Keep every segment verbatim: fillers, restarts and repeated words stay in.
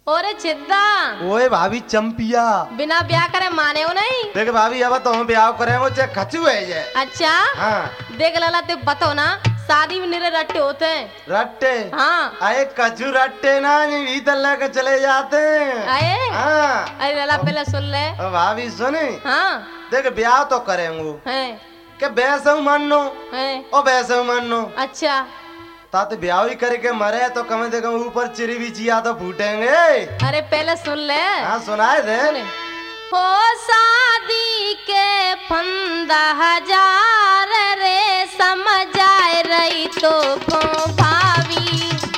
ओरे छिद्दा ओए भाभी चंपिया बिना ब्याह करे माने हो नहीं। देख भाभी अब तो हम ब्याह करेंगे चाहे खचू है ये। अच्छा हाँ देख लला ते बताओ ना शादी में निरे रट्टे होते हैं। रट्टे हाँ आए कचू रट्टे ना इधर लेके चले जाते हैं। आए हाँ अरे लला पहले सुन ले। अब भाभी सुने हाँ देख ब्याह तो करेंगे है के वैसे मानो है और वैसे मानो। अच्छा ताते ब्याह ही करके मरे तो कम से कम ऊपर चिरी बिचिया तो फूटेंगे। अरे पहले सुन ले। हाँ सुनाए दे। हो शादी के फंदा हजार रे समझ आए रही तो को भावी।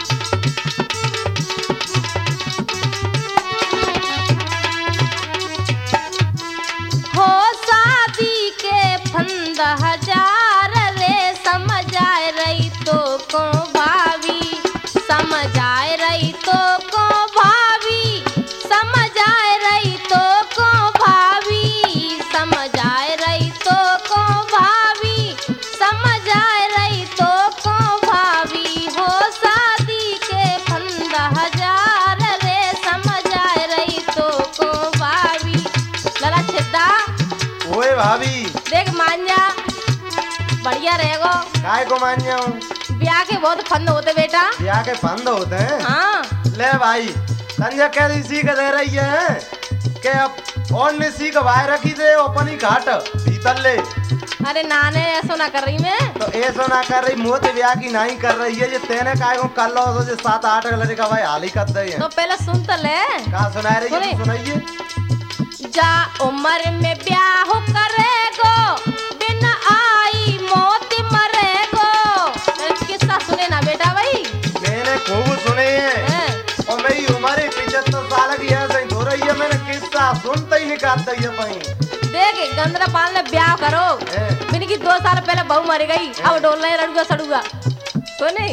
हो शादी के फंदा हजार रे समझ आए रही तो को भावी। समझ आए रही तो को भावी। समझ आए रही तो को भावी। समझ आए रही तो को भावी। समझ आए रही तो को भावी। हो शादी के फंदा हजार रे समझ आए रही तो को भावी। लला छिद्दा ओए भाभी देख मान जा बढ़िया रहेगो। काय को मान जाऊं ब्याह के बहुत फंद होते बेटा। ब्याह के फंद होते हैं। हाँ ले भाई संजय कह रही सीख दे रही है के अब और ने सीख बाहर रखी दे अपनी घाट भीतर ले। अरे नाने ऐसा ना कर रही मैं। तो ऐसा ना कर रही मोते ब्याह की नहीं कर रही है। ये तेने काय को कर लो तो सात आठ लड़के का भाई हाल ही कर दे। तो पहले सुन तो ले। कहा सुना रही है सुनाइए। जा उम्र में ब्याह करेगो बिन आई मौत मरेगो। किस्सा सुने ना बेटा भाई। मैंने खूब सुने हैं और मेरी उम्र पिछहत्तर साल की है सही हो रही है। मैंने किस्सा सुनते ही निकालता ही भाई। देख गंदरा पाल ने ब्याह करो बिन की दो साल पहले बहू मर गई अब डोलना रड़ूगा सड़ूगा सुने।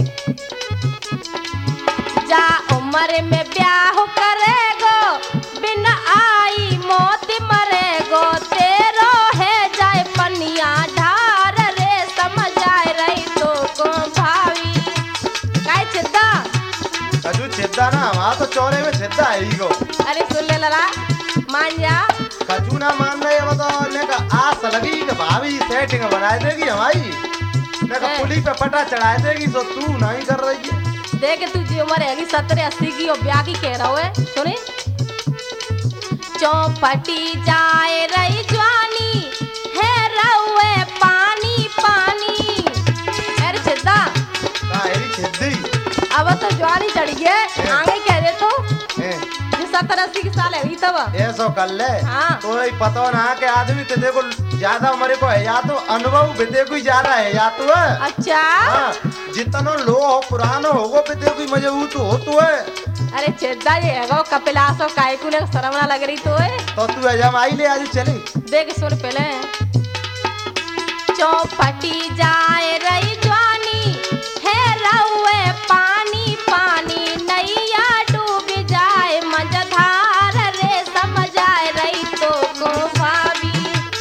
जा उम्र में ब्याह करेगो बिन आई मौत मरेगो। तेरो है जाए पनिया ढार रे समझ आए रही तो को भावी। काय छिद्दा कजू छिद्दा ना हमारा तो चौरे में छिद्दा है ही को। अरे सुन ले लला मान जा। कजू ना मान रहे वो तो लेका आस लगी कि भाभी सेटिंग बना देगी हमारी। लेका पुली पे पटा चढ़ा देगी तो तू नहीं कर रही है। देख तू जी उम्र है सत्तर अस्सी की और ब्याह की कह रहा है सुने। चौपटी जाए रही जवानी है रहुए पानी पानी। अरे छिद्दा काहेरी छिद्दी अब तो जवानी चढ़ी है आगे कह दे तो हैं सत्तर अस्सी की साल है तब ऐसा कर ले। हाँ। तो ये पता ना कि आदमी तो देखो ज्यादा उम्र को है या तो अनुभव बेटे को ज्यादा है या तो है। अच्छा हाँ, जितना लो हो पुराना होगो बेटे को मजबूत हो तो है। अरे छिद्दा ये है कपिलासो कायकू ने शर्म ना लग रही तो है। तो तू अजमाई ले आज चले। देख सुन पहले। चौपटी जाए रही जवानी है रहुए पानी पानी। नैया डूब जाए मझधार रे समझ आए रही तो को भावी।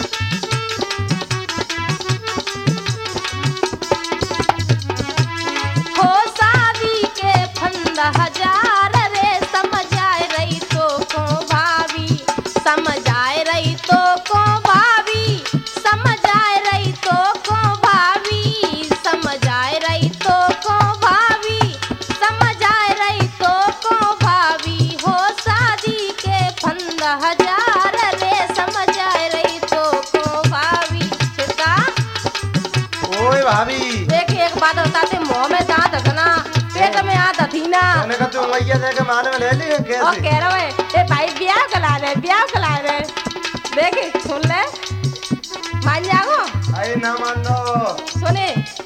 हो शादी के फंद हजार रे समझ आए रही तो को भावी। समझ आए रही तो को भावी। समझ आए रही तो को भावी। समझ आए रही तो को भावी। समझ आए रही तो को भावी। हो शादी के फंद हजार रे समझ आए रही तो को भावी। छिद्दा ओए भाभी देख एक बात बताते मुंह में दांत रखना पेट में हाथ हथीना। मैंने कहा तू मैया देके माने में ले ली कैसे। और कह रहा है ए भाई ब्याह कला रहे ब्याह कला रहे। देख सुन ले मान जाओ। अरे ना मान लो सुने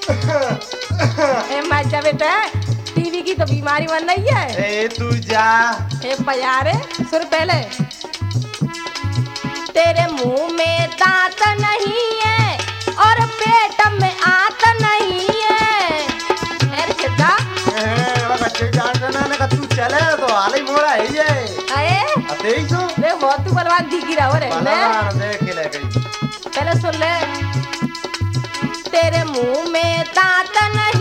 ए मान जा बेटा टीवी की तो बीमारी बन रही है। ए तू जा ए पयारे सुन पहले। तेरे मुंह में दांत नहीं है और पेट में आंत नहीं है। अरे छिद्दा बच्चे जानते ना ने तू चले तो हाल ही मोड़ा है ये। अरे अते ही सो देख बहुत तू बलवान दिखी रहा हो रे। बलवान देख के ले गई। पहले सुन ले। तेरे मुंह में दांत नहीं